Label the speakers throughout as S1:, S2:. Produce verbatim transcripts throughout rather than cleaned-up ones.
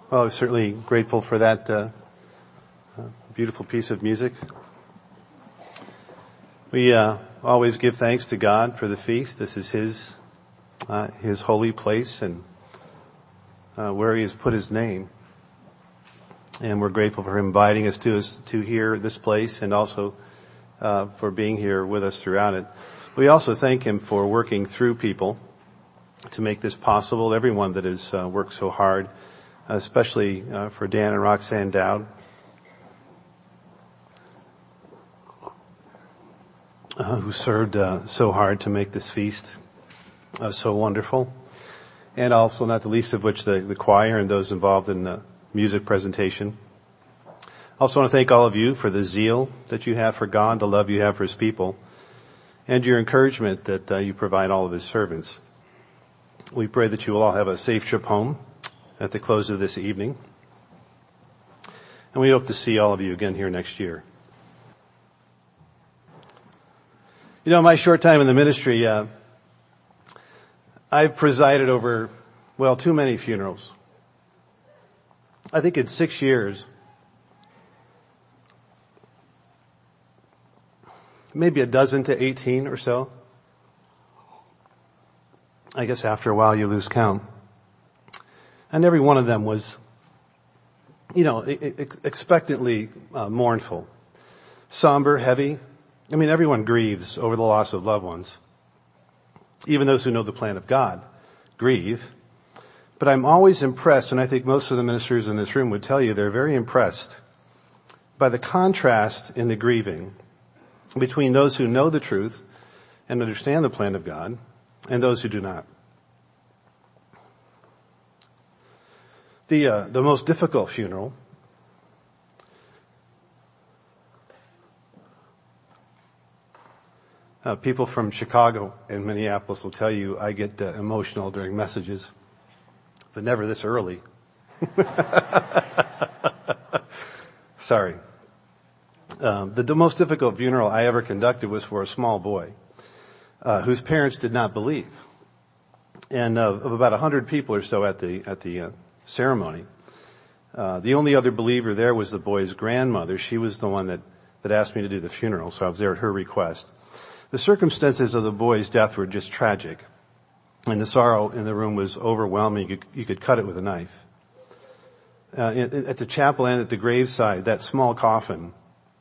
S1: Well, I'm certainly grateful for that uh, uh, beautiful piece of music. We uh, always give thanks to God for the feast. This is His uh, His holy place and uh, where He has put His name. And we're grateful for Him inviting us to us to here, this place, and also uh, for being here with us throughout it. We also thank Him for working through people to make this possible. Everyone that has uh, worked so hard, especially uh, for Dan and Roxanne Dowd, uh, who served uh, so hard to make this feast uh, so wonderful. And also, not the least of which, the, the choir and those involved in the music presentation. I also want to thank all of you for the zeal that you have for God, the love you have for His people, and your encouragement that uh, you provide all of His servants. We pray that you will all have a safe trip home at the close of this evening. And we hope to see all of you again here next year. You know, my short time in the ministry, uh, I've presided over, well, too many funerals. I think in six years, maybe a dozen to eighteen or so. I guess after a while you lose count. And every one of them was, you know, expectantly uh, mournful, somber, heavy. I mean, everyone grieves over the loss of loved ones. Even those who know the plan of God grieve. But I'm always impressed, and I think most of the ministers in this room would tell you they're very impressed by the contrast in the grieving between those who know the truth and understand the plan of God and those who do not. The uh, the most difficult funeral uh, people from Chicago and Minneapolis will tell you I get uh, emotional during messages, but never this early. Sorry. Um, the, the most difficult funeral I ever conducted was for a small boy uh, whose parents did not believe, and uh, of about a hundred people or so at the at the uh, ceremony. Uh, the only other believer there was the boy's grandmother. She was the one that, that asked me to do the funeral, so I was there at her request. The circumstances of the boy's death were just tragic, and the sorrow in the room was overwhelming. You could, you could cut it with a knife. Uh, at the chapel and at the graveside, that small coffin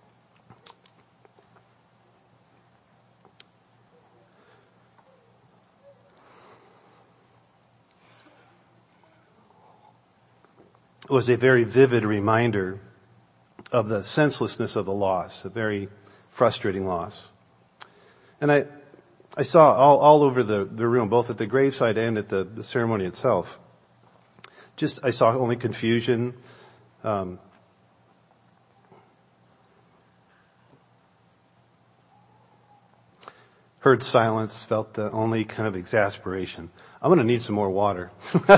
S1: was a very vivid reminder of the senselessness of the loss, a very frustrating loss. And I, I saw all, all over the, the room, both at the graveside and at the, the ceremony itself, just, I saw only confusion, um, heard silence, felt the only kind of exasperation. I'm going to need some more water.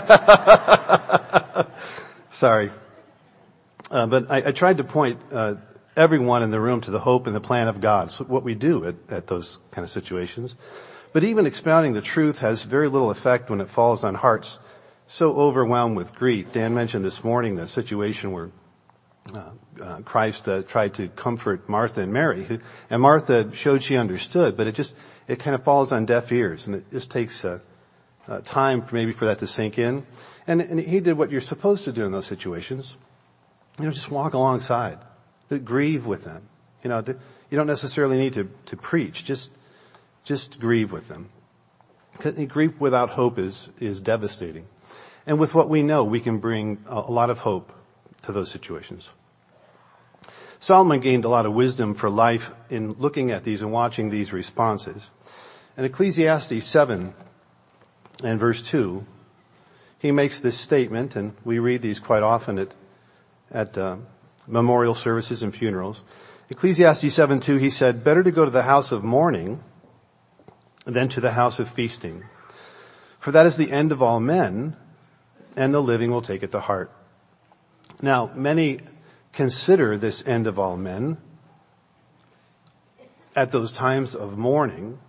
S1: Sorry. Uh, but I, I tried to point uh, everyone in the room to the hope and the plan of God. So what we do at, at those kind of situations. But even expounding the truth has very little effect when it falls on hearts so overwhelmed with grief. Dan mentioned this morning the situation where uh, uh, Christ uh, tried to comfort Martha and Mary. And Martha showed she understood, but it just, it kind of falls on deaf ears. And it just takes uh, uh, time for maybe for that to sink in. And, and he did what you're supposed to do in those situations. You know, just walk alongside. Grieve with them. You know, you don't necessarily need to, to preach. Just, just grieve with them. Because grief without hope is, is devastating. And with what we know, we can bring a, a lot of hope to those situations. Solomon gained a lot of wisdom for life in looking at these and watching these responses. In Ecclesiastes seven and verse two, he makes this statement, and we read these quite often at, at uh, memorial services and funerals. Ecclesiastes seven two, he said, "Better to go to the house of mourning than to the house of feasting. For that is the end of all men, and the living will take it to heart." Now, many consider this end of all men at those times of mourning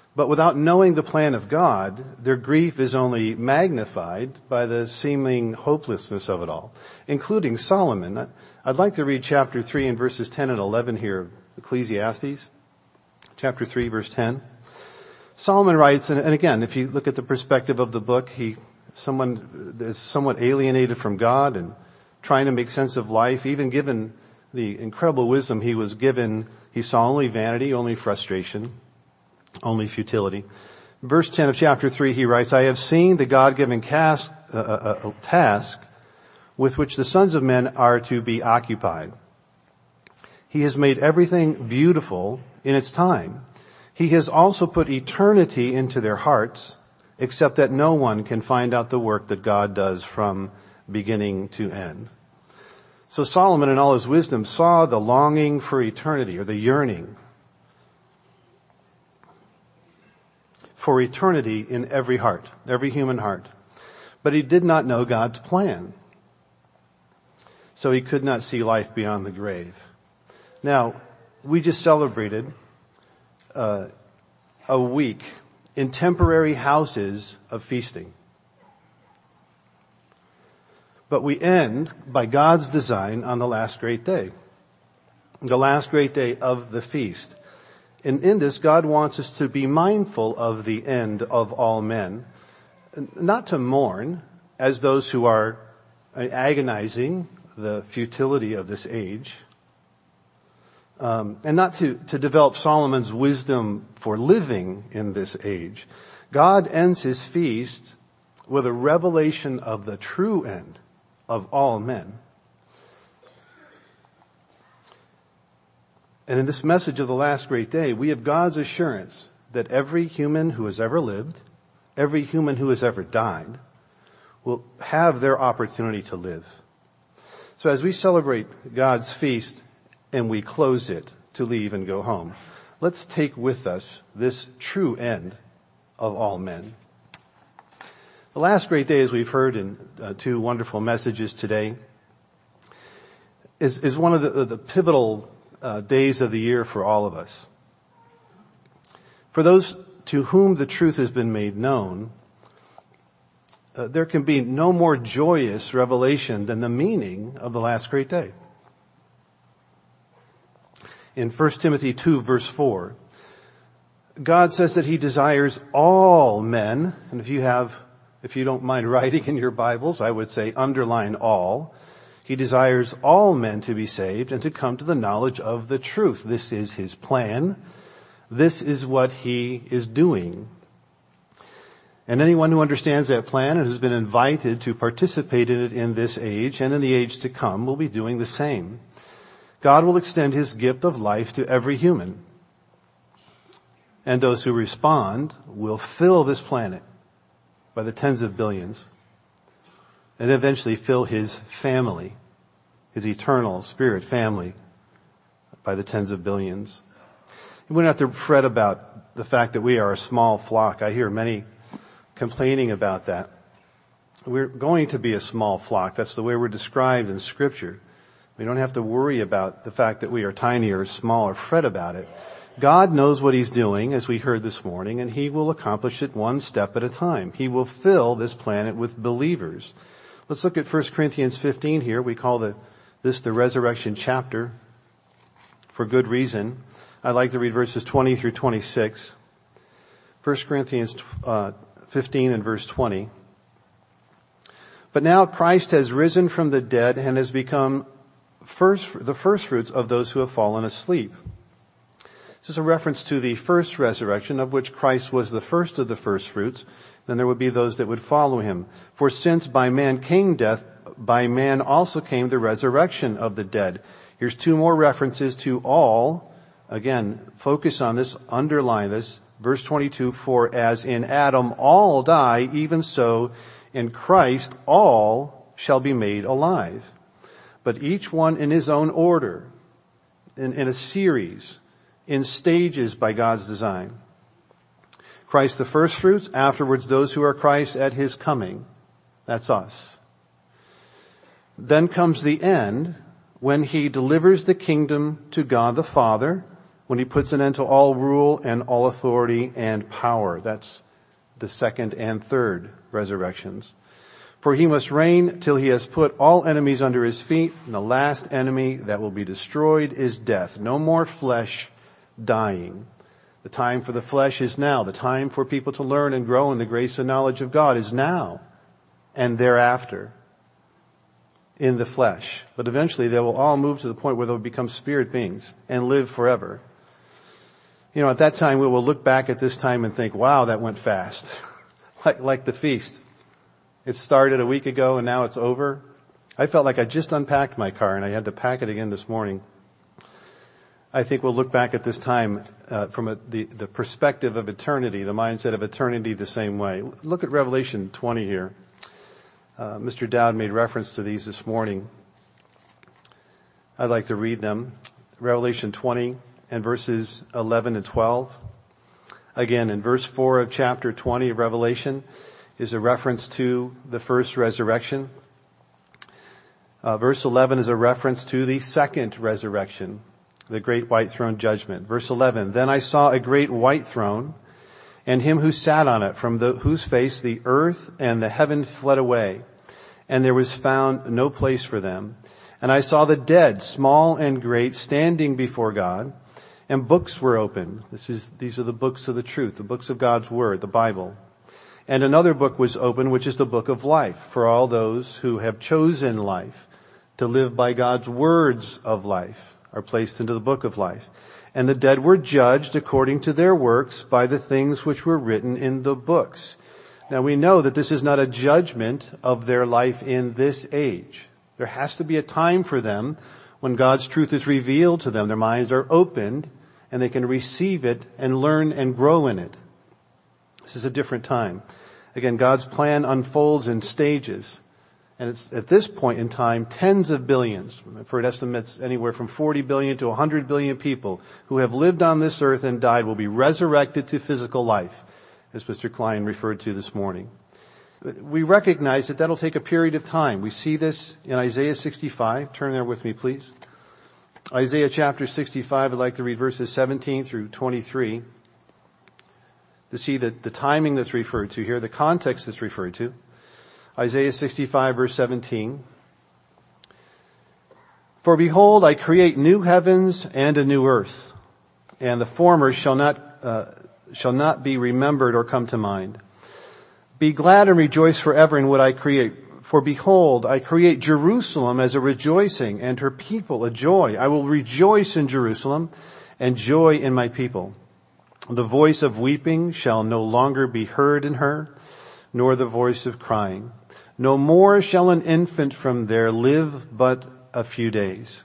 S1: But without knowing the plan of God, their grief is only magnified by the seeming hopelessness of it all, including Solomon. I'd like to read chapter three and verses ten and eleven here of Ecclesiastes. Chapter three, verse ten. Solomon writes, and again, if you look at the perspective of the book, he, someone is somewhat alienated from God and trying to make sense of life, even given the incredible wisdom he was given, he saw only vanity, only frustration, only futility. Verse ten of chapter three, he writes, I have seen the God-given cast, uh, uh, task with which the sons of men are to be occupied. He has made everything beautiful in its time. He has also put eternity into their hearts, except that no one can find out the work that God does from beginning to end. So Solomon in all his wisdom saw the longing for eternity, or the yearning for eternity in every heart, every human heart. But he did not know God's plan. So he could not see life beyond the grave. Now, we just celebrated uh, a week in temporary houses of feasting. But we end by God's design on the last great day. The last great day of the feast. And in this, God wants us to be mindful of the end of all men. Not to mourn as those who are agonizing the futility of this age. Um, and not to, to develop Solomon's wisdom for living in this age. God ends his feast with a revelation of the true end of all men. And in this message of the last great day, we have God's assurance that every human who has ever lived, every human who has ever died, will have their opportunity to live. So as we celebrate God's feast and we close it to leave and go home, let's take with us this true end of all men. The last great day, as we've heard in uh, two wonderful messages today, is, is one of the, the pivotal uh, days of the year for all of us. For those to whom the truth has been made known, uh, there can be no more joyous revelation than the meaning of the last great day. In First Timothy two, verse four, God says that he desires all men, and if you have If you don't mind writing in your Bibles, I would say underline all. He desires all men to be saved and to come to the knowledge of the truth. This is his plan. This is what he is doing. And anyone who understands that plan and has been invited to participate in it in this age and in the age to come will be doing the same. God will extend his gift of life to every human. And those who respond will fill this planet by the tens of billions, and eventually fill his family, his eternal spirit family, by the tens of billions. We don't have to fret about the fact that we are a small flock. I hear many complaining about that. We're going to be a small flock. That's the way we're described in Scripture. We don't have to worry about the fact that we are tiny or small or fret about it. God knows what he's doing, as we heard this morning, and he will accomplish it one step at a time. He will fill this planet with believers. Let's look at First Corinthians fifteen here. We call the, this the resurrection chapter for good reason. I'd like to read verses twenty through twenty-six. First Corinthians uh, fifteen and verse twenty. But now Christ has risen from the dead and has become first, the first fruits of those who have fallen asleep. This is a reference to the first resurrection, of which Christ was the first of the first fruits. Then there would be those that would follow him. For since by man came death, by man also came the resurrection of the dead. Here's two more references to all. Again, focus on this, underline this. Verse twenty-two, for as in Adam all die, even so in Christ all shall be made alive. But each one in his own order, in, in a series, in stages by God's design. Christ the first fruits, afterwards those who are Christ at his coming. That's us. Then comes the end, when he delivers the kingdom to God the Father, when he puts an end to all rule and all authority and power. That's the second and third resurrections. For he must reign till he has put all enemies under his feet, and the last enemy that will be destroyed is death. No more flesh dying. The time for the flesh is now. The time for people to learn and grow in the grace and knowledge of God is now and thereafter in the flesh. But eventually they will all move to the point where they'll become spirit beings and live forever. You know, at that time we will look back at this time and think, wow, that went fast. like, like the feast. It started a week ago and now it's over. I felt like I just unpacked my car and I had to pack it again this morning. I think we'll look back at this time uh, from a, the, the perspective of eternity, the mindset of eternity the same way. Look at Revelation twenty here. Uh, Mister Dowd made reference to these this morning. I'd like to read them. Revelation twenty and verses eleven and twelve. Again, in verse four of chapter twenty of Revelation is a reference to the first resurrection. Uh, verse eleven is a reference to the second resurrection, the great white throne judgment. Verse eleven, then I saw a great white throne and him who sat on it, from the, whose face the earth and the heaven fled away, and there was found no place for them. And I saw the dead, small and great, standing before God, and books were opened. This is, these are the books of the truth, the books of God's word, the Bible. And another book was opened, which is the book of life, for all those who have chosen life to live by God's words of life are placed into the book of life. And the dead were judged according to their works by the things which were written in the books. Now we know that this is not a judgment of their life in this age. There has to be a time for them when God's truth is revealed to them. Their minds are opened and they can receive it and learn and grow in it. This is a different time. Again, God's plan unfolds in stages. And it's at this point in time, tens of billions, for estimates anywhere from forty billion to one hundred billion people who have lived on this earth and died will be resurrected to physical life, as Mister Klein referred to this morning. We recognize that that'll take a period of time. We see this in Isaiah sixty-five. Turn there with me, please. Isaiah chapter sixty-five, I'd like to read verses seventeen through twenty-three. To see that the timing that's referred to here, the context that's referred to. Isaiah sixty-five verse seventeen. For behold, I create new heavens and a new earth, and the former shall not, uh, shall not be remembered or come to mind. Be glad and rejoice forever in what I create. For behold, I create Jerusalem as a rejoicing and her people a joy. I will rejoice in Jerusalem and joy in my people. The voice of weeping shall no longer be heard in her, nor the voice of crying. No more shall an infant from there live but a few days,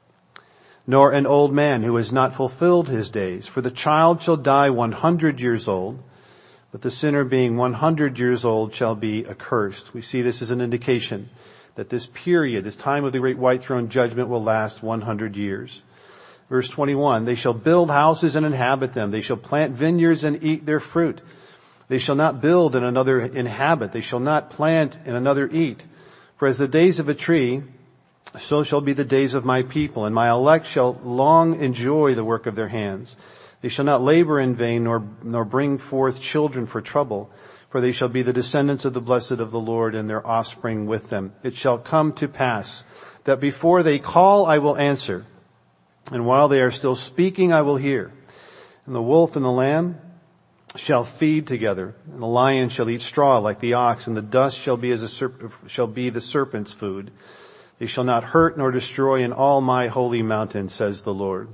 S1: nor an old man who has not fulfilled his days. For the child shall die one hundred years old, but the sinner being one hundred years old shall be accursed. We see this as an indication that this period, this time of the great white throne judgment, will last one hundred years. Verse twenty-one, they shall build houses and inhabit them. They shall plant vineyards and eat their fruit. They shall not build and another inhabit. They shall not plant and another eat. For as the days of a tree, so shall be the days of my people, and my elect shall long enjoy the work of their hands. They shall not labor in vain, nor, nor bring forth children for trouble, for they shall be the descendants of the blessed of the Lord, and their offspring with them. It shall come to pass that before they call, I will answer. And while they are still speaking, I will hear. And the wolf and the lamb shall feed together, and the lion shall eat straw like the ox, and the dust shall be as a serp- shall be the serpent's food. They shall not hurt nor destroy in all my holy mountain, says the Lord.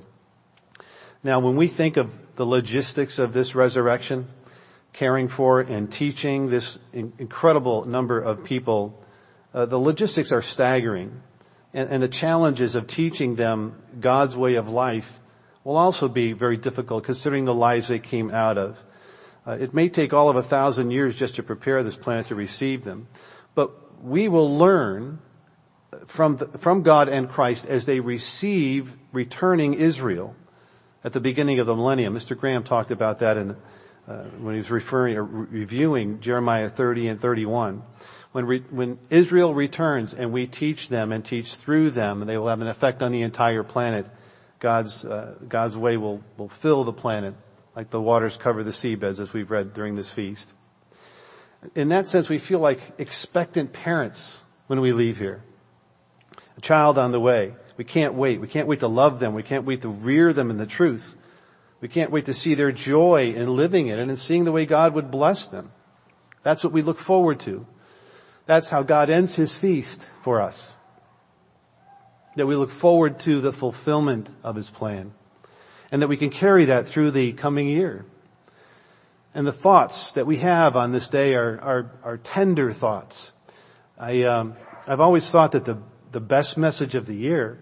S1: Now, when we think of the logistics of this resurrection, caring for and teaching this in- incredible number of people, uh, the logistics are staggering. And, and the challenges of teaching them God's way of life will also be very difficult considering the lives they came out of. Uh, it may take all of a thousand years just to prepare this planet to receive them. But we will learn from the, from God and Christ as they receive returning Israel at the beginning of the millennium. Mister Graham talked about that in, uh, when he was referring, or reviewing Jeremiah thirty and thirty-one. When, re, when Israel returns and we teach them and teach through them, they will have an effect on the entire planet. God's, uh, God's way will, will fill the planet like the waters cover the seabeds, as we've read during this feast. In that sense, we feel like expectant parents when we leave here. A child on the way. We can't wait. We can't wait to love them. We can't wait to rear them in the truth. We can't wait to see their joy in living it and in seeing the way God would bless them. That's what we look forward to. That's how God ends his feast for us. That we look forward to the fulfillment of his plan. And that we can carry that through the coming year. And the thoughts that we have on this day are, are, are tender thoughts. I, um, I've always thought that the, the best message of the year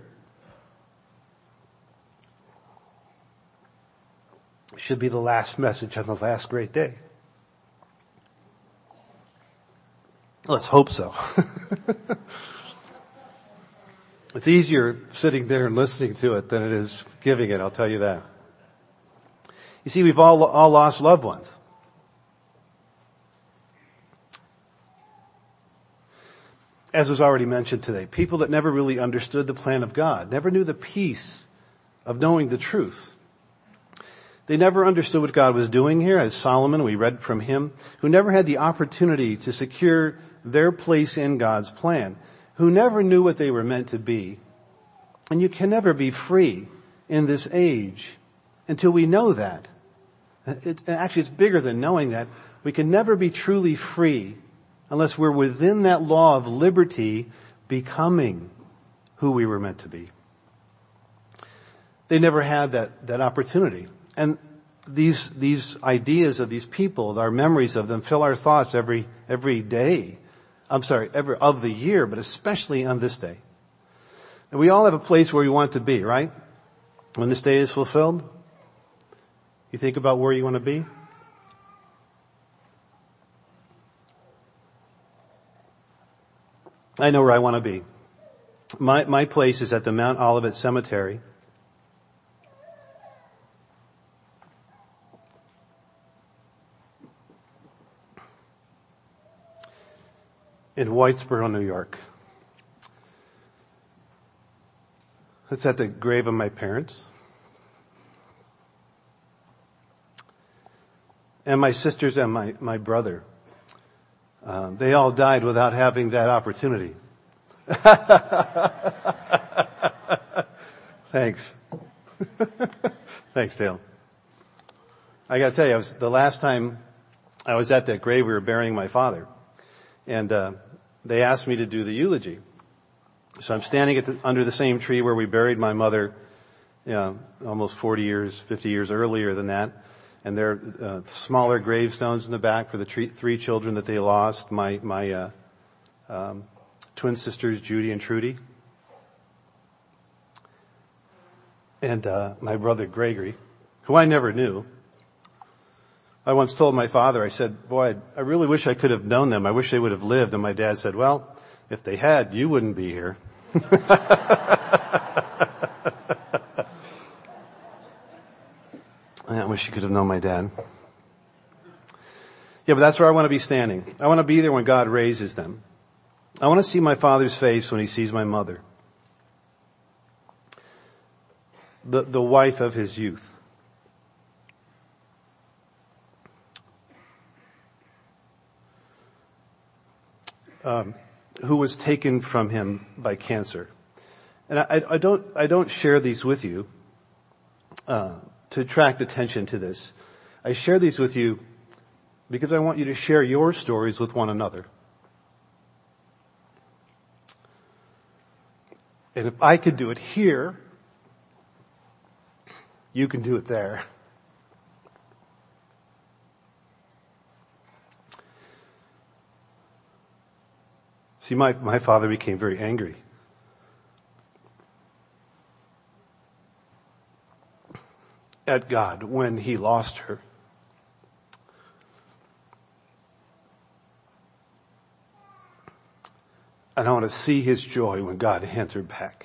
S1: should be the last message on the last great day. Let's hope so. It's easier sitting there and listening to it than it is giving it, I'll tell you that. You see, we've all, all lost loved ones. As was already mentioned today, people that never really understood the plan of God, never knew the peace of knowing the truth. They never understood what God was doing here, as Solomon, we read from him, who never had the opportunity to secure their place in God's plan, who never knew what they were meant to be. And you can never be free in this age until we know that. It's, actually, it's bigger than knowing that. We can never be truly free unless we're within that law of liberty, becoming who we were meant to be. They never had that, that opportunity. And these, these ideas of these people, our memories of them, fill our thoughts every, every day. I'm sorry, every, of the year, but especially on this day. And we all have a place where we want to be, right? When this day is fulfilled. You think about where you want to be? I know where I want to be. My, my place is at the Mount Olivet Cemetery. In Whitesboro, New York. It's at the grave of my parents. And my sisters and my, my brother. Um, they all died without having that opportunity. Thanks. Thanks, Dale. I gotta tell you, I was, the last time I was at that grave, we were burying my father. And, uh, they asked me to do the eulogy. So I'm standing at the, under the same tree where we buried my mother, you know, almost forty years, fifty years earlier than that. And there are uh, smaller gravestones in the back for the tre- three children that they lost, my, my, uh, um, twin sisters, Judy and Trudy. And, uh, my brother Gregory, who I never knew. I once told my father, I said, boy, I really wish I could have known them. I wish they would have lived. And my dad said, well, if they had, you wouldn't be here. I wish you could have known my dad. Yeah, but that's where I want to be standing. I want to be there when God raises them. I want to see my father's face when he sees my mother. The, the wife of his youth. Um, who was taken from him by cancer. And I, I don't, I don't share these with you, uh, to attract attention to this. I share these with you because I want you to share your stories with one another. And if I could do it here, you can do it there. See, my, my father became very angry. At God when he lost her. And I want to see his joy when God hands her back.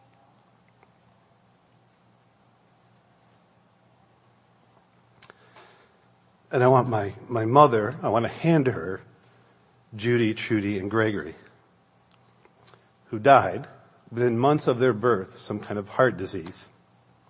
S1: And I want my, my mother, I want to hand her Judy, Trudy, and Gregory, who died within months of their birth, some kind of heart disease.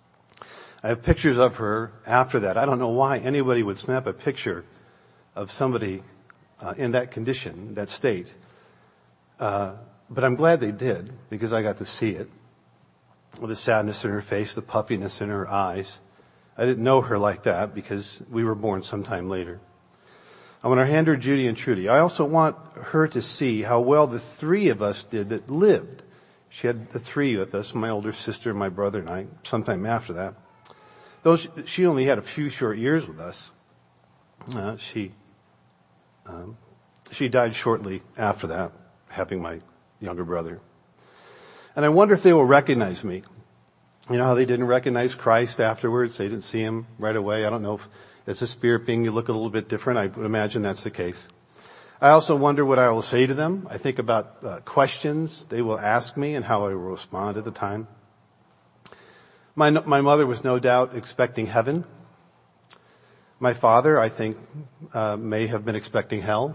S1: I have pictures of her after that. I don't know why anybody would snap a picture of somebody uh, in that condition, that state. Uh, but I'm glad they did, because I got to see it. With the sadness in her face, the puffiness in her eyes. I didn't know her like that because we were born sometime later. I want to hand her Judy and Trudy. I also want her to see how well the three of us did that lived. She had the three of us, my older sister, my brother, and I, sometime after that. Though she only had a few short years with us, uh, she um, she died shortly after that, having my younger brother. And I wonder if they will recognize me. You know how they didn't recognize Christ afterwards? They didn't see him right away. I don't know if it's a spirit being, you look a little bit different. I would imagine that's the case. I also wonder what I will say to them. I think about uh, questions they will ask me and how I will respond at the time. My, my mother was no doubt expecting heaven. My father, I think, uh, may have been expecting hell.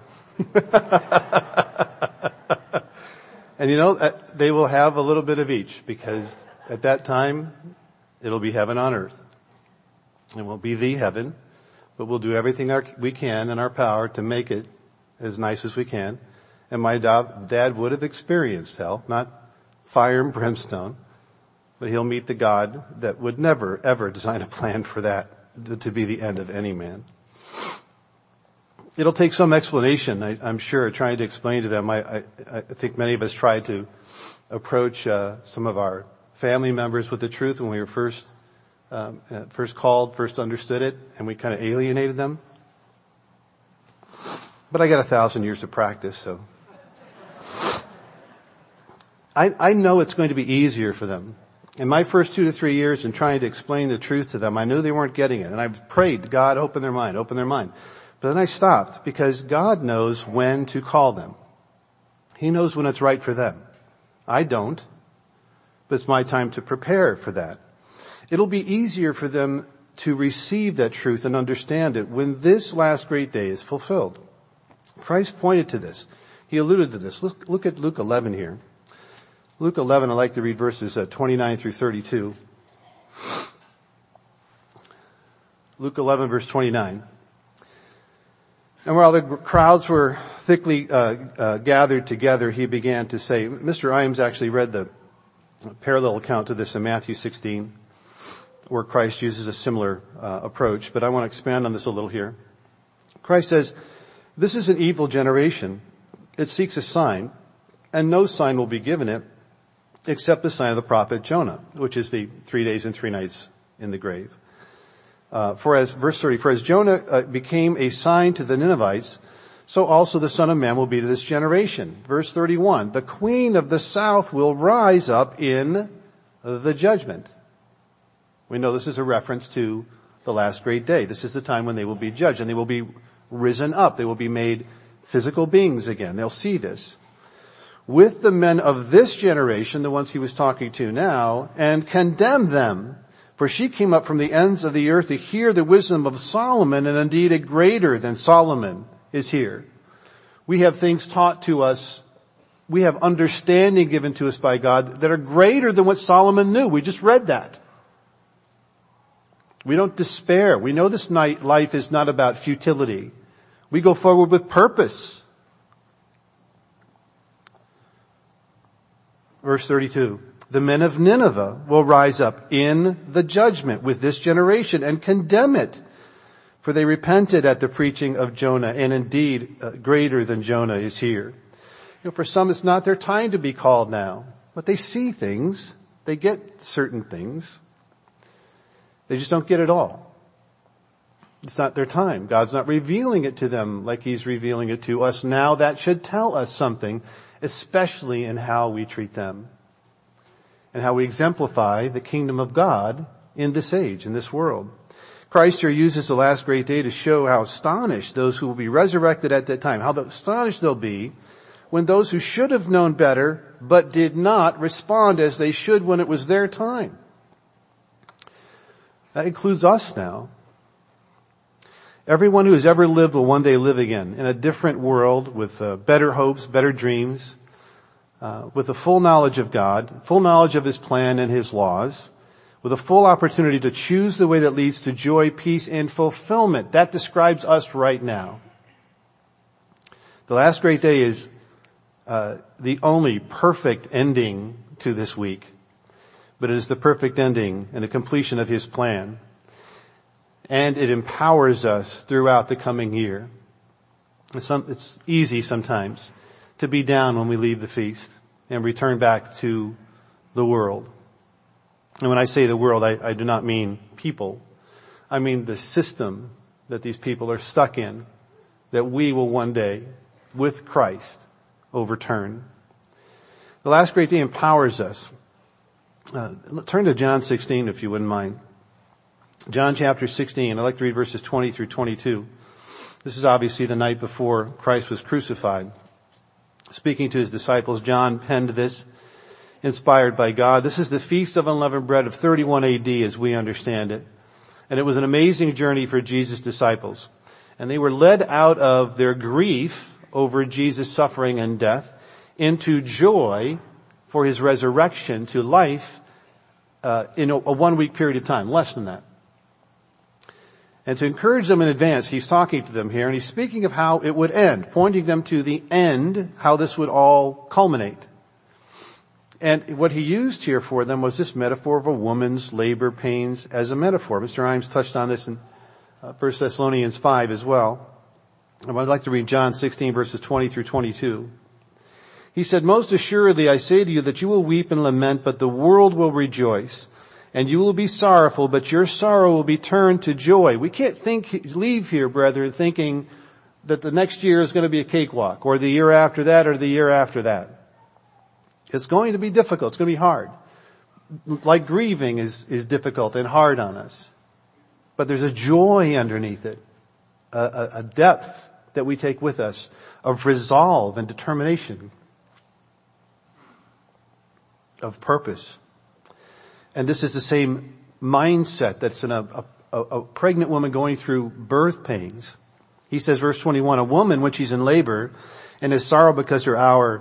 S1: And you know, they will have a little bit of each, because at that time, it'll be heaven on earth. It won't be the heaven, but we'll do everything our, we can in our power to make it as nice as we can. And my dad, dad would have experienced hell, not fire and brimstone, but he'll meet the God that would never, ever design a plan for that to be the end of any man. It'll take some explanation, I, I'm sure, trying to explain to them. I, I, I think many of us tried to approach uh, some of our family members with the truth when we were first um, first called, first understood it, and we kind of alienated them. But I got a thousand years of practice, so I, I know it's going to be easier for them. In my first two to three years in trying to explain the truth to them, I knew they weren't getting it, and I prayed, God, open their mind, open their mind. But then I stopped, because God knows when to call them. He knows when it's right for them. I don't, but it's my time to prepare for that. It'll be easier for them to receive that truth and understand it when this last great day is fulfilled. Christ pointed to this. He alluded to this. Look, look at Luke eleven here. Luke eleven, I'd like to read verses uh, twenty-nine through thirty-two. Luke eleven, verse twenty-nine. And while the crowds were thickly uh, uh, gathered together, he began to say, Mister Imes actually read the parallel account to this in Matthew sixteen, where Christ uses a similar uh, approach, but I want to expand on this a little here. Christ says, this is an evil generation. It seeks a sign, and no sign will be given it except the sign of the prophet Jonah, which is the three days and three nights in the grave. Uh, for as, verse thirty, for as Jonah uh, became a sign to the Ninevites, so also the Son of Man will be to this generation. Verse thirty-one, the queen of the south will rise up in the judgment. We know this is a reference to the last great day. This is the time when they will be judged, and they will be risen up. They will be made physical beings again. They'll see this. With the men of this generation, the ones he was talking to now, and condemn them. For she came up from the ends of the earth to hear the wisdom of Solomon, and indeed a greater than Solomon is here. We have things taught to us. We have understanding given to us by God that are greater than what Solomon knew. We just read that. We don't despair. We know this night life is not about futility. We go forward with purpose. Verse thirty-two. The men of Nineveh will rise up in the judgment with this generation and condemn it. For they repented at the preaching of Jonah, and indeed uh, greater than Jonah is here. You know, for some it's not their time to be called now, but they see things. They get certain things. They just don't get it all. It's not their time. God's not revealing it to them like he's revealing it to us now. That should tell us something, especially in how we treat them and how we exemplify the kingdom of God in this age, in this world. Christ here uses the last great day to show how astonished those who will be resurrected at that time, how astonished they'll be when those who should have known better but did not respond as they should when it was their time. That includes us now. Everyone who has ever lived will one day live again in a different world with uh, better hopes, better dreams, uh, with a full knowledge of God, full knowledge of his plan and his laws, with a full opportunity to choose the way that leads to joy, peace, and fulfillment. That describes us right now. The last great day is uh, the only perfect ending to this week, but it is the perfect ending and the completion of His plan. And it empowers us throughout the coming year. It's, some, it's easy sometimes to be down when we leave the feast and return back to the world. And when I say the world, I, I do not mean people. I mean the system that these people are stuck in, that we will one day, with Christ, overturn. The last great day empowers us. Uh, turn to John sixteen, if you wouldn't mind. John chapter sixteen, I'd like to read verses twenty through twenty-two. This is obviously the night before Christ was crucified. Speaking to His disciples, John penned this, inspired by God. This is the Feast of Unleavened Bread of thirty-one A D as we understand it. And it was an amazing journey for Jesus' disciples. And they were led out of their grief over Jesus' suffering and death into joy for His resurrection to life uh, in a, a one-week period of time, less than that. And to encourage them in advance, He's talking to them here, and He's speaking of how it would end, pointing them to the end, how this would all culminate. And what He used here for them was this metaphor of a woman's labor pains as a metaphor. Mister Imes touched on this in uh, First Thessalonians five as well. And I'd like to read John sixteen verses twenty through twenty-two. He said, "Most assuredly I say to you that you will weep and lament, but the world will rejoice. And you will be sorrowful, but your sorrow will be turned to joy." We can't think, leave here, brethren, thinking that the next year is going to be a cakewalk, or the year after that, or the year after that. It's going to be difficult. It's going to be hard. Like grieving is, is difficult and hard on us. But there's a joy underneath it, a, a, a depth that we take with us of resolve and determination, of purpose. And this is the same mindset that's in a, a, a pregnant woman going through birth pains. He says, verse twenty-one, "A woman when she's in labor and is sorrow because her hour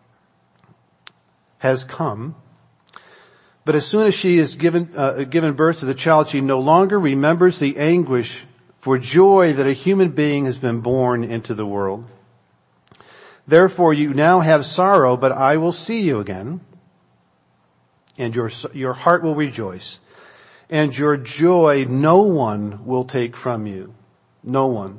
S1: has come, but as soon as she is given, uh, given birth to the child, she no longer remembers the anguish for joy that a human being has been born into the world. Therefore you now have sorrow, but I will see you again, and your, your heart will rejoice, and your joy no one will take from you." No one.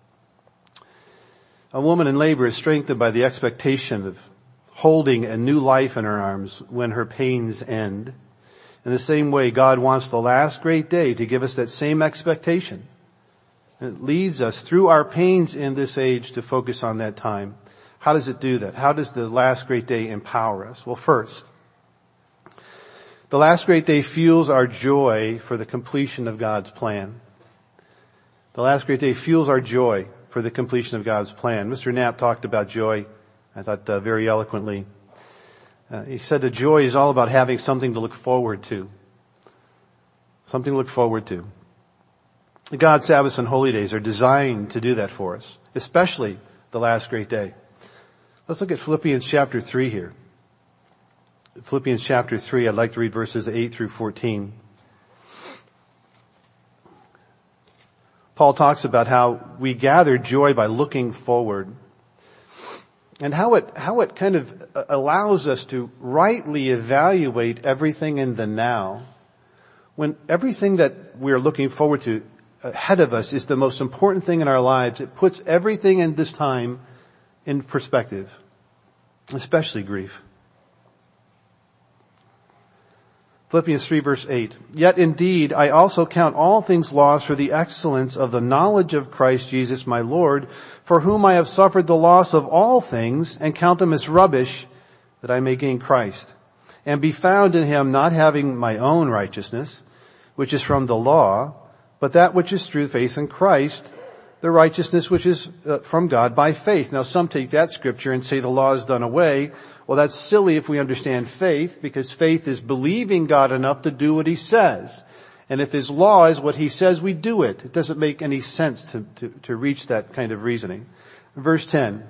S1: A woman in labor is strengthened by the expectation of holding a new life in her arms when her pains end. In the same way, God wants the last great day to give us that same expectation. And it leads us through our pains in this age to focus on that time. How does it do that? How does the last great day empower us? Well, first, the last great day fuels our joy for the completion of God's plan. The last great day fuels our joy for the completion of God's plan. Mister Knapp talked about joy, I thought, uh, very eloquently. Uh, he said that joy is all about having something to look forward to. Something to look forward to. God's Sabbaths and holy days are designed to do that for us, especially the last great day. Let's look at Philippians chapter three here. Philippians chapter three, I'd like to read verses eight through fourteen. Paul talks about how we gather joy by looking forward, and how it, how it kind of allows us to rightly evaluate everything in the now, when everything that we're looking forward to ahead of us is the most important thing in our lives. It puts everything in this time in perspective, especially grief. Philippians three verse eight. "Yet indeed I also count all things lost for the excellence of the knowledge of Christ Jesus my Lord, for whom I have suffered the loss of all things, and count them as rubbish, that I may gain Christ, and be found in Him, not having my own righteousness, which is from the law, but that which is through faith in Christ, the righteousness which is uh, from God by faith." Now some take that scripture and say the law is done away. Well, that's silly if we understand faith, because faith is believing God enough to do what He says. And if His law is what He says, we do it. It doesn't make any sense to, to, to reach that kind of reasoning. Verse ten,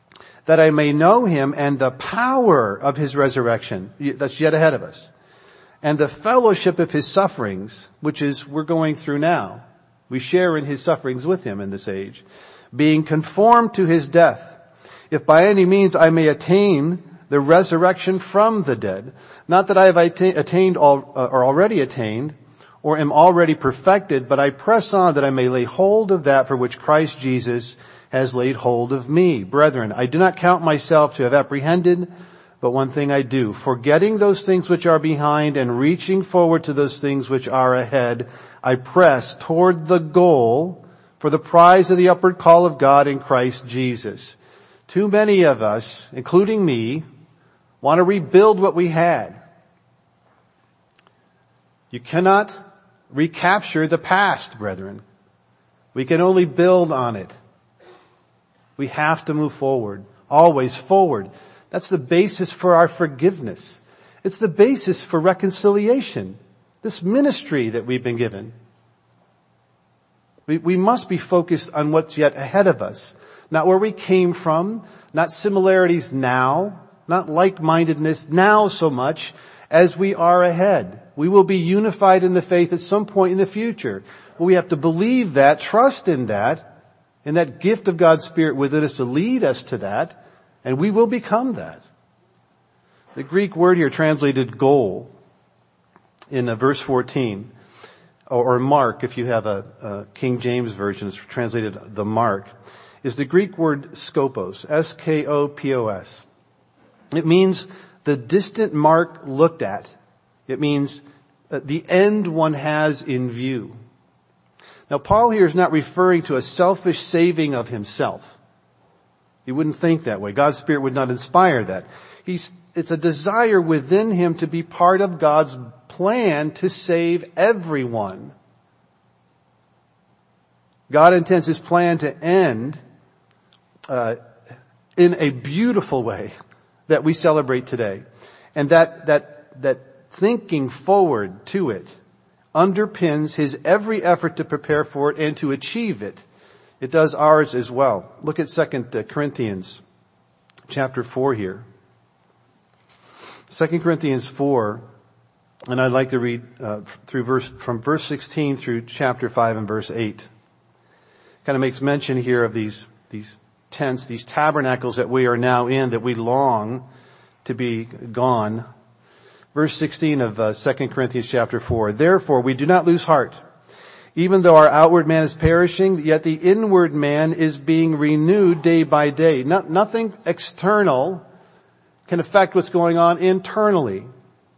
S1: "That I may know Him and the power of His resurrection." That's yet ahead of us. and the fellowship of his sufferings, which is we're going through now. We share in his sufferings with him in this age, being conformed to his death, if by any means I may attain the resurrection from the dead. Not that I have attained all, uh, or already attained, or am already perfected, but I press on that I may lay hold of that for which Christ Jesus has laid hold of me. Brethren, I do not count myself to have apprehended, but one thing I do, forgetting those things which are behind and reaching forward to those things which are ahead, I press toward the goal for the prize of the upward call of God in Christ Jesus. Too many of us, including me, want to rebuild what we had. You cannot recapture the past, brethren. We can only build on it. We have to move forward, always forward. That's the basis for our forgiveness. It's the basis for reconciliation. This ministry that we've been given. We, we must be focused on what's yet ahead of us. Not where we came from, not similarities now, not like-mindedness now so much as we are ahead. We will be unified in the faith at some point in the future. Well, we have to believe that, trust in that, in that gift of God's Spirit within us to lead us to that, and we will become that. The Greek word here translated goal in uh, verse fourteen, or, or mark if you have a, a King James version, it's translated the mark, is the Greek word skopos, S K O P O S. It means the distant mark looked at. It means uh, the end one has in view. Now Paul here is not referring to a selfish saving of himself. He wouldn't think that way. God's Spirit would not inspire that. He's, it's a desire within him to be part of God's plan to save everyone. God intends his plan to end uh, in a beautiful way that we celebrate today. And that, that, that thinking forward to it underpins his every effort to prepare for it and to achieve it. It does ours as well. Look at Second Corinthians chapter four here. Second Corinthians four, and I'd like to read uh, through verse from verse sixteen through chapter five and verse eight. Kind of makes mention here of these these tents, these tabernacles that we are now in, that we long to be gone. Verse sixteen of uh, Second Corinthians chapter four. Therefore, we do not lose heart. Even though our outward man is perishing, yet the inward man is being renewed day by day. No, nothing external can affect what's going on internally.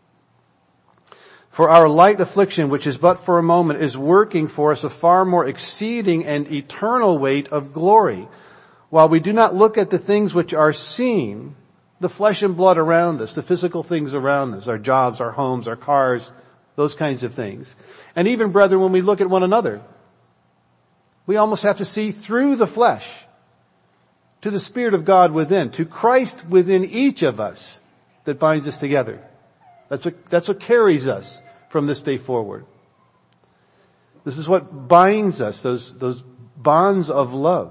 S1: For our light affliction, which is but for a moment, is working for us a far more exceeding and eternal weight of glory. While we do not look at the things which are seen, the flesh and blood around us, the physical things around us, our jobs, our homes, our cars, those kinds of things. And even, brethren, when we look at one another, we almost have to see through the flesh to the Spirit of God within, to Christ within each of us that binds us together. That's what, that's what carries us from this day forward. This is what binds us, those, those bonds of love.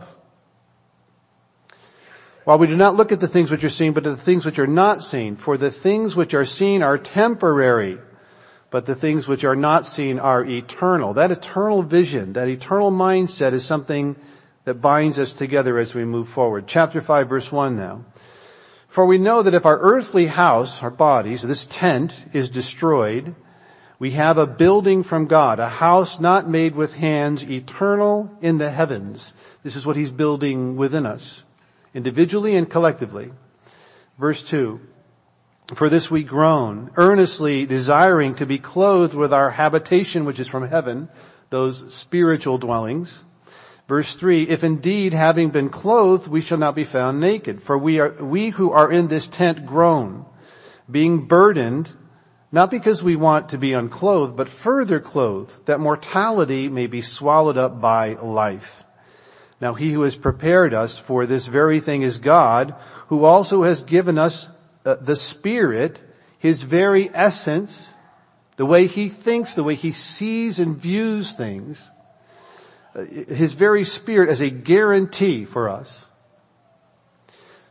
S1: While we do not look at the things which are seen, but at the things which are not seen. For the things which are seen are temporary, but the things which are not seen are eternal. That eternal vision, that eternal mindset is something that binds us together as we move forward. Chapter five, verse one now. For we know that if our earthly house, our bodies, this tent is destroyed, we have a building from God, a house not made with hands, eternal in the heavens. This is what he's building within us, individually and collectively. Verse two. For this we groan, earnestly desiring to be clothed with our habitation which is from heaven, those spiritual dwellings. Verse three, if indeed having been clothed, we shall not be found naked. For we are, we who are in this tent groan, being burdened, not because we want to be unclothed, but further clothed, that mortality may be swallowed up by life. Now he who has prepared us for this very thing is God, who also has given us uh, the Spirit, his very essence, the way he thinks, the way he sees and views things, uh, his very Spirit as a guarantee for us.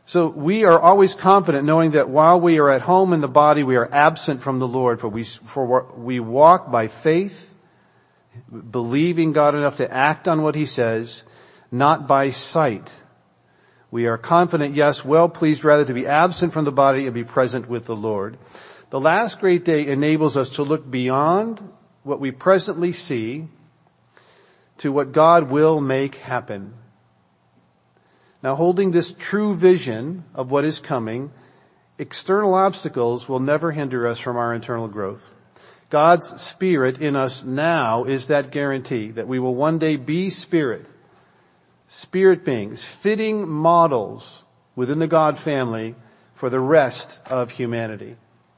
S1: So we are always confident knowing that while we are at home in the body, we are absent from the Lord, for we, for we walk by faith, believing God enough to act on what he says, not by sight. We are confident, yes, well pleased rather to be absent from the body and be present with the Lord. The last great day enables us to look beyond what we presently see to what God will make happen. Now, holding this true vision of what is coming, external obstacles will never hinder us from our internal growth. God's Spirit in us now is that guarantee that we will one day be Spirit, Spirit beings, fitting models within the God family for the rest of humanity.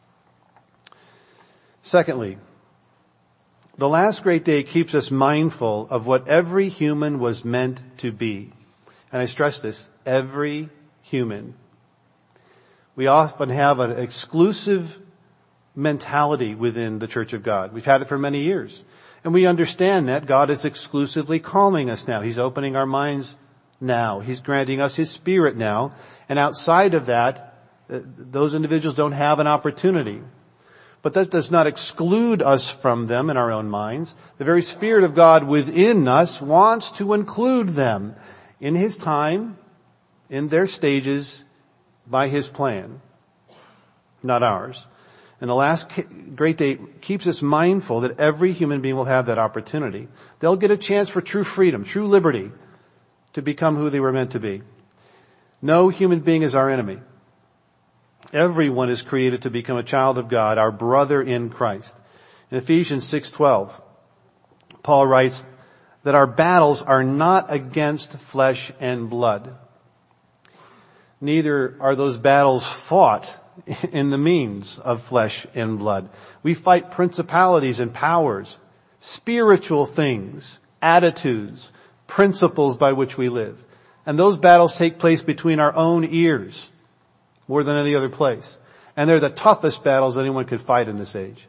S1: Secondly, the last great day keeps us mindful of what every human was meant to be. And I stress this, every human. We often have an exclusive mentality within the Church of God. We've had it for many years. And we understand that God is exclusively calling us now. He's opening our minds now. He's granting us His Spirit now. And outside of that, those individuals don't have an opportunity. But that does not exclude us from them in our own minds. The very Spirit of God within us wants to include them in His time, in their stages, by His plan, not ours. And the last great day keeps us mindful that every human being will have that opportunity. They'll get a chance for true freedom, true liberty, to become who they were meant to be. No human being is our enemy. Everyone is created to become a child of God, our brother in Christ. In Ephesians six twelve, Paul writes that our battles are not against flesh and blood. Neither are those battles fought in the means of flesh and blood. We fight principalities and powers, spiritual things, attitudes, principles by which we live. And those battles take place between our own ears more than any other place. And they're the toughest battles anyone could fight in this age.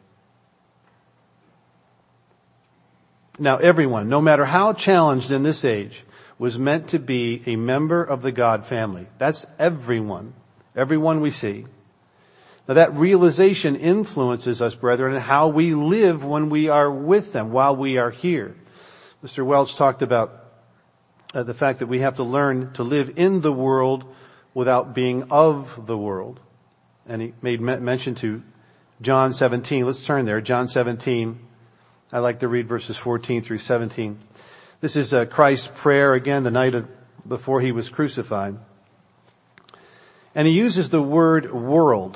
S1: Now everyone, no matter how challenged in this age, was meant to be a member of the God family. That's everyone. Everyone we see. Now that realization influences us, brethren, in how we live when we are with them, while we are here. Mister Welch talked about uh, the fact that we have to learn to live in the world without being of the world. And he made mention to John seventeen. Let's turn there. John seventeen. I like to read verses fourteen through seventeen. This is uh, Christ's prayer again the night of, before he was crucified. And he uses the word world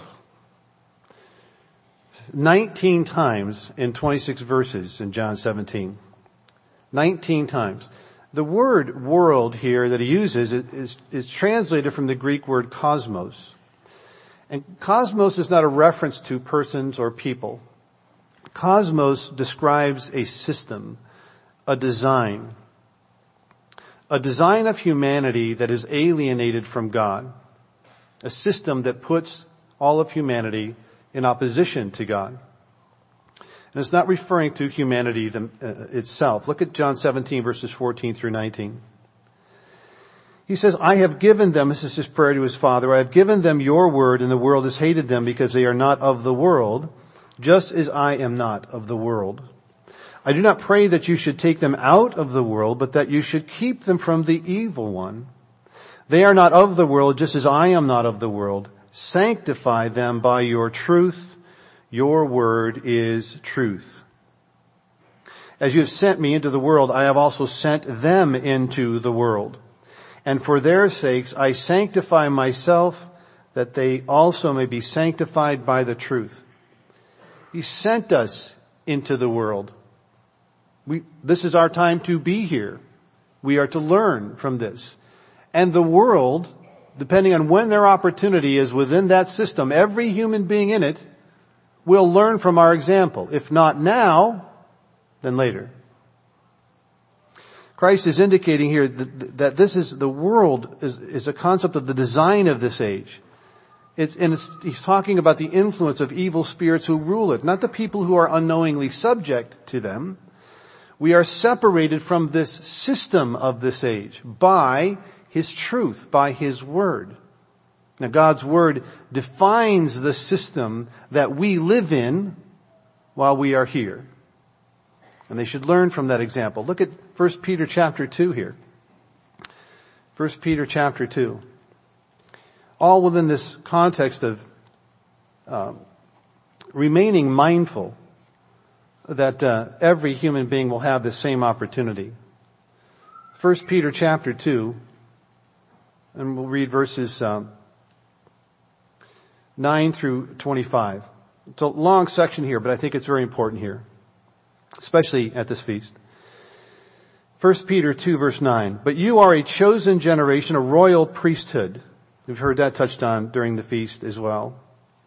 S1: nineteen times in twenty-six verses in John seventeen. nineteen times. The word world here that he uses is, is translated from the Greek word cosmos. And cosmos is not a reference to persons or people. Cosmos describes a system, a design, a design of humanity that is alienated from God, a system that puts all of humanity in opposition to God. And it's not referring to humanity them, uh, itself. Look at John seventeen verses fourteen through nineteen. He says, I have given them, this is his prayer to his Father, I have given them your word, and the world has hated them because they are not of the world, just as I am not of the world. I do not pray that you should take them out of the world, but that you should keep them from the evil one. They are not of the world, just as I am not of the world. Sanctify them by your truth. Your word is truth. As you have sent me into the world, I have also sent them into the world. And for their sakes I sanctify myself, that they also may be sanctified by the truth. He sent us into the world. We, this is our time to be here. We are to learn from this. And the world, depending on when their opportunity is within that system, every human being in it will learn from our example. If not now, then later. Christ is indicating here that, that this is, the world is, is a concept of the design of this age. It's, and it's, he's talking about the influence of evil spirits who rule it, not the people who are unknowingly subject to them. We are separated from this system of this age by His truth, by His word. Now, God's Word defines the system that we live in while we are here. And they should learn from that example. Look at First Peter chapter two here. First Peter chapter two. All within this context of uh, remaining mindful that uh, every human being will have the same opportunity. First Peter chapter two, and we'll read verses um, nine through twenty-five. It's a long section here, but I think it's very important here, especially at this feast. First Peter two verse nine. But you are a chosen generation, a royal priesthood. We've heard that touched on during the feast as well.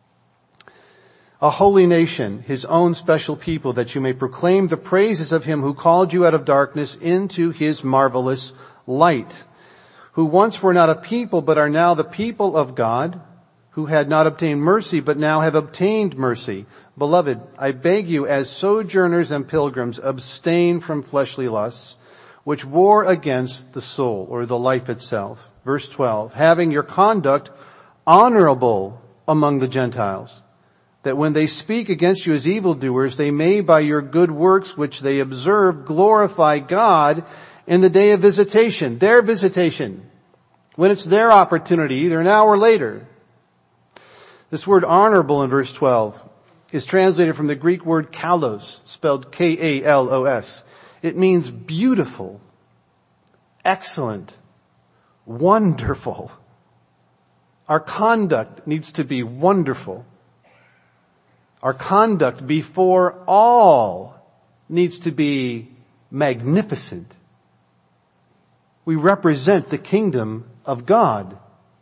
S1: A holy nation, his own special people, that you may proclaim the praises of him who called you out of darkness into his marvelous light, who once were not a people but are now the people of God, who had not obtained mercy but now have obtained mercy. Beloved, I beg you, as sojourners and pilgrims, abstain from fleshly lusts, which war against the soul, or the life itself. Verse twelve, having your conduct honorable among the Gentiles, that when they speak against you as evildoers, they may by your good works which they observe glorify God in the day of visitation, their visitation, when it's their opportunity, either now or later. This word honorable in verse twelve is translated from the Greek word kalos, spelled K A L O S. It means beautiful, excellent, wonderful. Our conduct needs to be wonderful. Our conduct before all needs to be magnificent. We represent the kingdom of God.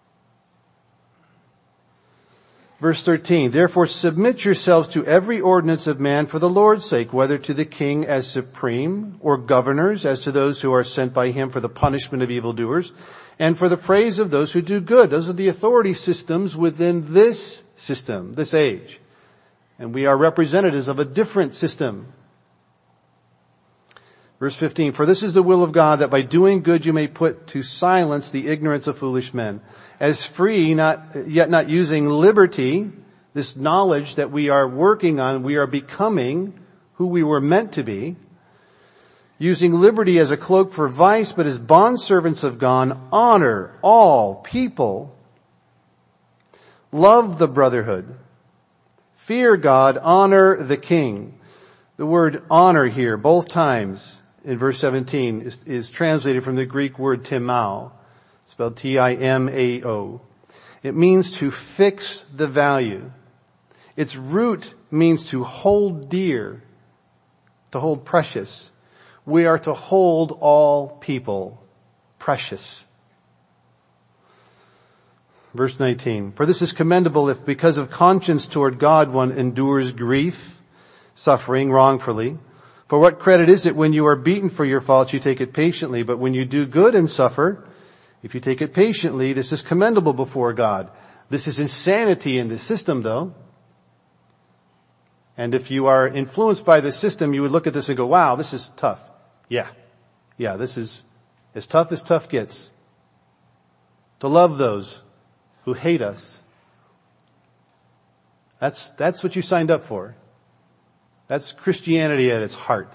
S1: Verse thirteen, therefore submit yourselves to every ordinance of man for the Lord's sake, whether to the king as supreme, or governors as to those who are sent by him for the punishment of evildoers, and for the praise of those who do good. Those are the authority systems within this system, this age. And we are representatives of a different system. Verse fifteen, for this is the will of God, that by doing good you may put to silence the ignorance of foolish men. As free, not yet not using liberty, this knowledge that we are working on, we are becoming who we were meant to be, using liberty as a cloak for vice, but as bondservants of God, honor all people, love the brotherhood, fear God, honor the king. The word honor here, both times in verse seventeen, is, is translated from the Greek word timao, spelled T I M A O. It means to fix the value. Its root means to hold dear, to hold precious. We are to hold all people precious. Verse nineteen, for this is commendable if because of conscience toward God one endures grief, suffering wrongfully. For what credit is it when you are beaten for your faults, you take it patiently, but when you do good and suffer, if you take it patiently, this is commendable before God. This is insanity in the system, though. And if you are influenced by the system, you would look at this and go, wow, this is tough. Yeah. Yeah, this is as tough as tough gets. To love those who hate us. That's, that's what you signed up for. That's Christianity at its heart.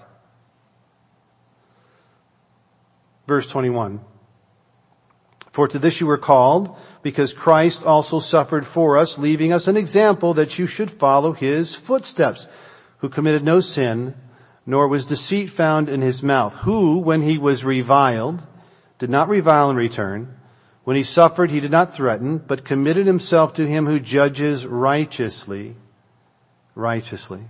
S1: Verse twenty-one. For to this you were called, because Christ also suffered for us, leaving us an example that you should follow his footsteps, who committed no sin, nor was deceit found in his mouth, who, when he was reviled, did not revile in return. When he suffered, he did not threaten, but committed himself to him who judges righteously. Righteously.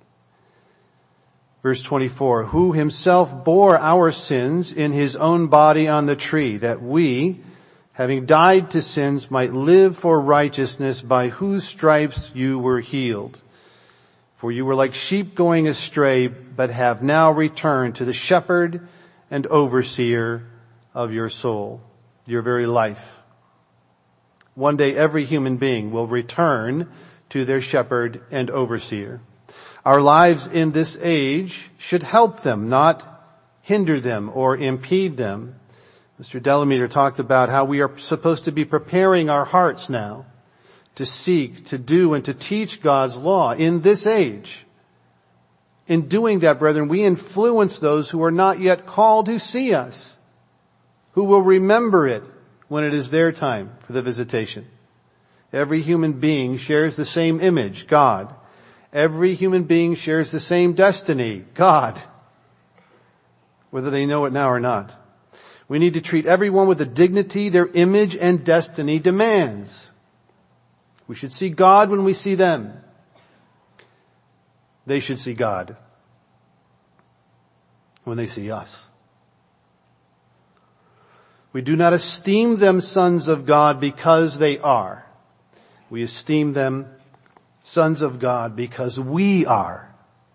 S1: Verse twenty-four, who himself bore our sins in his own body on the tree, that we, having died to sins, might live for righteousness, by whose stripes you were healed. For you were like sheep going astray, but have now returned to the shepherd and overseer of your soul, your very life. One day every human being will return to their shepherd and overseer. Our lives in this age should help them, not hinder them or impede them. Mister Delameter talked about how we are supposed to be preparing our hearts now to seek, to do, and to teach God's law in this age. In doing that, brethren, we influence those who are not yet called to see us, who will remember it when it is their time for the visitation. Every human being shares the same image, God. Every human being shares the same destiny, God, whether they know it now or not. We need to treat everyone with the dignity their image and destiny demands. We should see God when we see them. They should see God when they see us. We do not esteem them sons of God because they are. We esteem them sons of God because we are.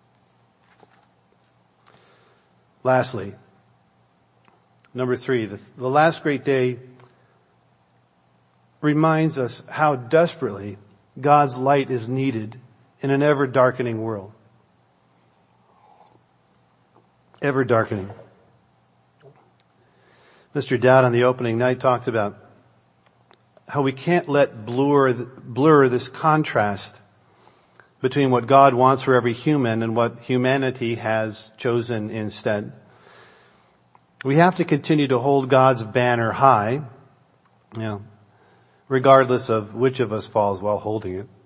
S1: Lastly, number three, the, the last great day reminds us how desperately God's light is needed in an ever-darkening world. Ever-darkening. Mister Dowd on the opening night talked about how we can't let blur, blur this contrast between what God wants for every human and what humanity has chosen instead. We have to continue to hold God's banner high, you know, regardless of which of us falls while holding it.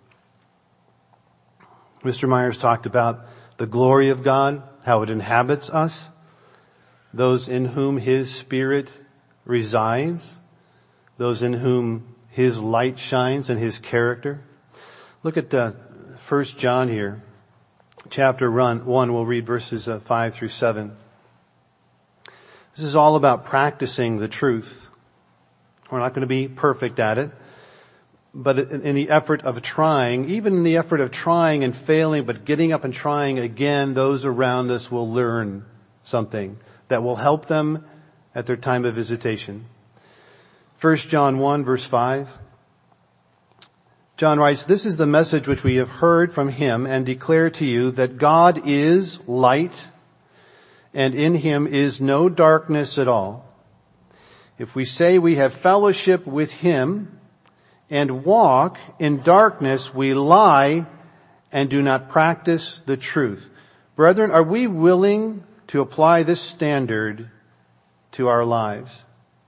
S1: Mister Myers talked about the glory of God, how it inhabits us, those in whom His Spirit resides, those in whom His light shines and His character. Look at uh, First John here, chapter one. We'll read verses uh, five through seven. This is all about practicing the truth. We're not going to be perfect at it, but in the effort of trying, even in the effort of trying and failing, but getting up and trying again, those around us will learn something that will help them at their time of visitation. First John one, verse five. John writes, "This is the message which we have heard from Him and declare to you, that God is light, and in Him is no darkness at all. If we say we have fellowship with Him and walk in darkness, we lie and do not practice the truth." Brethren, are we willing to apply this standard to our lives?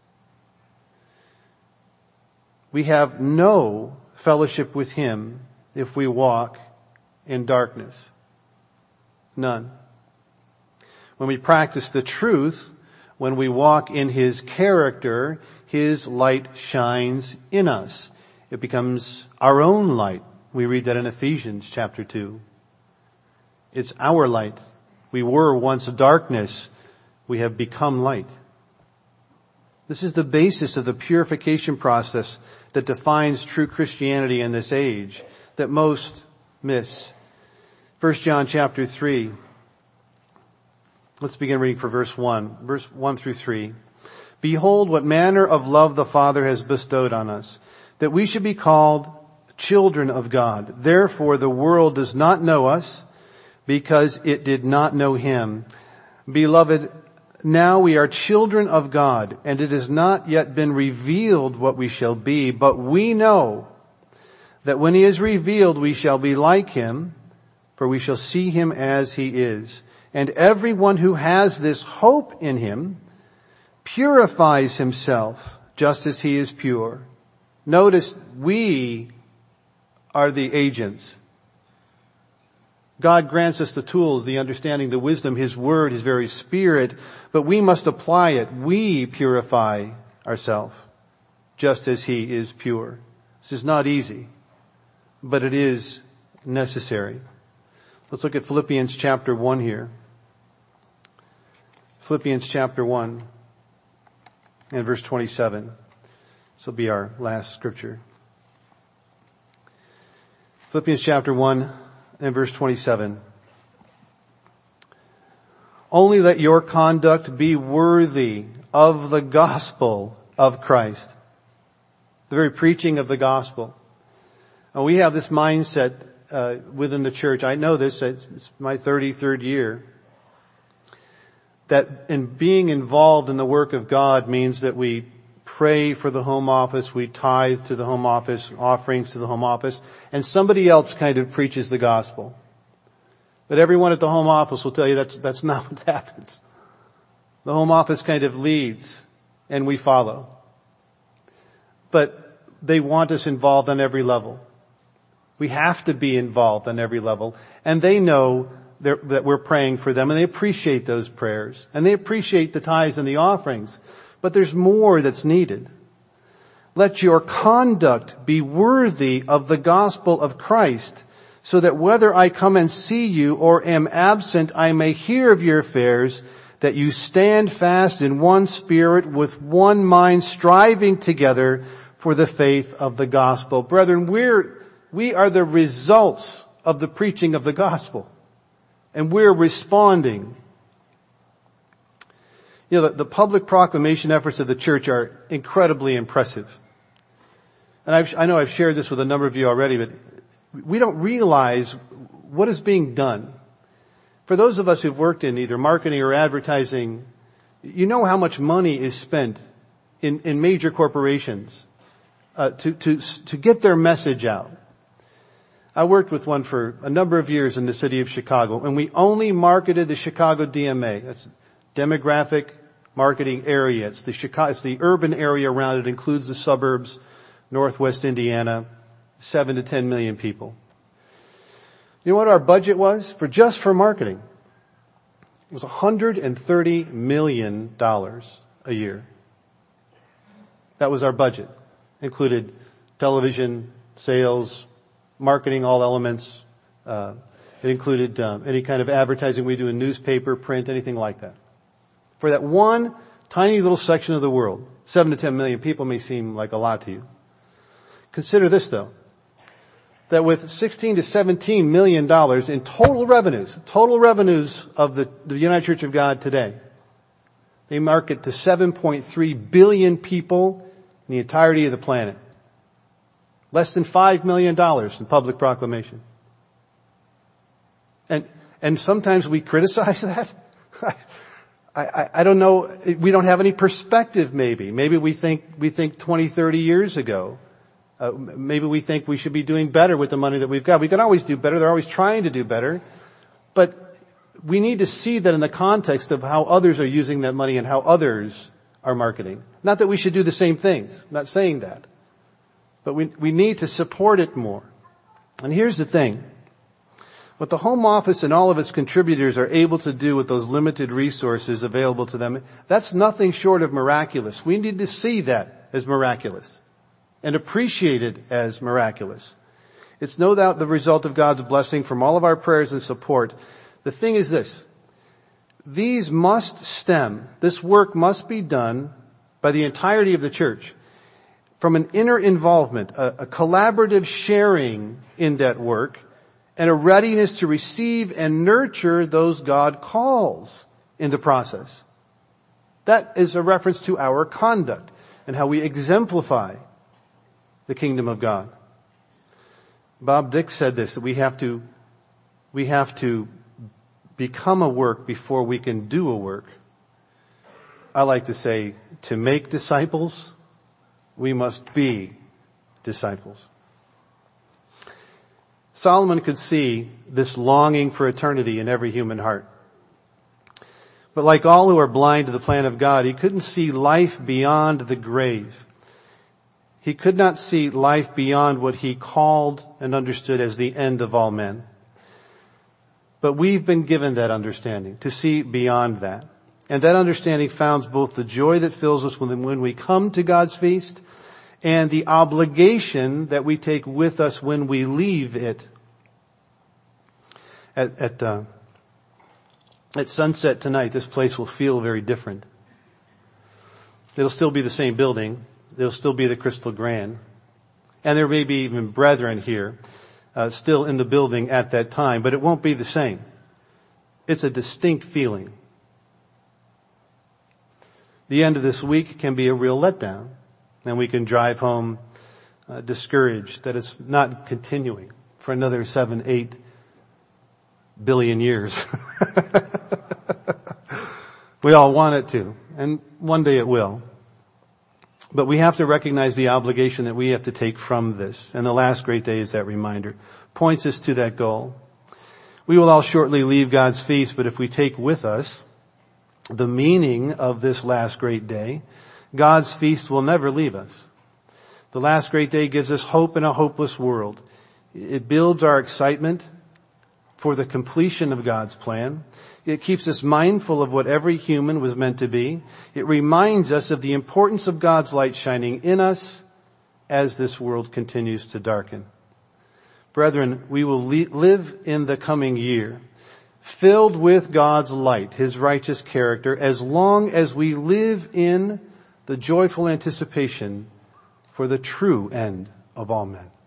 S1: We have no fellowship with Him if we walk in darkness. None. When we practice the truth, when we walk in His character, His light shines in us. It becomes our own light. We read that in Ephesians chapter two. It's our light. We were once darkness. We have become light. This is the basis of the purification process that defines true Christianity in this age that most miss. First John chapter three. Let's begin reading for verse one. Verse one through three. "Behold, what manner of love the Father has bestowed on us, that we should be called children of God. Therefore the world does not know us, because it did not know Him. Beloved, now we are children of God, and it has not yet been revealed what we shall be, but we know that when He is revealed we shall be like Him, for we shall see Him as He is. And everyone who has this hope in Him purifies himself just as He is pure." Notice, we are the agents. God grants us the tools, the understanding, the wisdom, His Word, His very Spirit, but we must apply it. We purify ourselves just as He is pure. This is not easy, but it is necessary. Let's look at Philippians chapter one here. Philippians chapter one and verse twenty-seven. This will be our last scripture. Philippians chapter one and verse twenty-seven. "Only let your conduct be worthy of the gospel of Christ." The very preaching of the gospel. And we have this mindset uh, within the church. I know this. It's, it's my thirty-third year. that in being involved in the work of God means that we pray for the home office, we tithe to the home office, offerings to the home office, and somebody else kind of preaches the gospel. But everyone at the home office will tell you that's, that's not what happens. The home office kind of leads and we follow. But they want us involved on every level. We have to be involved on every level. And they know that we're praying for them, and they appreciate those prayers. And they appreciate the tithes and the offerings. But there's more that's needed. Let your conduct be worthy of the gospel of Christ, so that whether I come and see you or am absent, I may hear of your affairs, that you stand fast in one spirit with one mind, striving together for the faith of the gospel. Brethren, we're, we are the results of the preaching of the gospel. And we're responding. You know, the, the public proclamation efforts of the church are incredibly impressive. And I've, I know I've shared this with a number of you already, but we don't realize what is being done. For those of us who've worked in either marketing or advertising, you know how much money is spent in, in major corporations uh, to, to, to get their message out. I worked with one for a number of years in the city of Chicago, and we only marketed the Chicago D M A. That's demographic marketing area. It's the Chicago, it's the urban area around it. It includes the suburbs, Northwest Indiana, seven to ten million people. You know what our budget was for just for marketing? It was one hundred thirty million dollars a year. That was our budget. Included television, sales, marketing, all elements. Uh, it included um, any kind of advertising we do in newspaper, print, anything like that. For that one tiny little section of the world, seven to ten million people may seem like a lot to you. Consider this though, that with sixteen to seventeen million dollars in total revenues, total revenues of the, the United Church of God today, they market to seven point three billion people in the entirety of the planet. Less than five million dollars in public proclamation. And, and sometimes we criticize that. I, I, I don't know, we don't have any perspective maybe. Maybe we think, we think twenty, thirty years ago. Uh, maybe we think we should be doing better with the money that we've got. We can always do better. They're always trying to do better. But we need to see that in the context of how others are using that money and how others are marketing. Not that we should do the same things. I'm not saying that. But we, we need to support it more. And here's the thing. What the Home Office and all of its contributors are able to do with those limited resources available to them, that's nothing short of miraculous. We need to see that as miraculous and appreciate it as miraculous. It's no doubt the result of God's blessing from all of our prayers and support. The thing is this. These must stem, this work must be done by the entirety of the church from an inner involvement, a, a collaborative sharing in that work, and a readiness to receive and nurture those God calls in the process. That is a reference to our conduct and how we exemplify the kingdom of God. Bob Dick said this, that we have to, we have to become a work before we can do a work. I like to say, to make disciples, we must be disciples. Solomon could see this longing for eternity in every human heart. But like all who are blind to the plan of God, he couldn't see life beyond the grave. He could not see life beyond what he called and understood as the end of all men. But we've been given that understanding, to see beyond that. And that understanding founds both the joy that fills us when, when we come to God's feast and the obligation that we take with us when we leave it. At, at, uh, at sunset tonight, this place will feel very different. It'll still be the same building. It'll still be the Crystal Grand. And there may be even brethren here, uh, still in the building at that time, but it won't be the same. It's a distinct feeling. The end of this week can be a real letdown, and we can drive home uh, discouraged that it's not continuing for another seven, eight billion years. We all want it to, and one day it will. But we have to recognize the obligation that we have to take from this. And the last great day is that reminder. Points us to that goal. We will all shortly leave God's feast, but if we take with us the meaning of this last great day, God's feast will never leave us. The last great day gives us hope in a hopeless world. It builds our excitement for the completion of God's plan. It keeps us mindful of what every human was meant to be. It reminds us of the importance of God's light shining in us as this world continues to darken. Brethren, we will le- live in the coming year filled with God's light, His righteous character, as long as we live in the joyful anticipation for the true end of all men.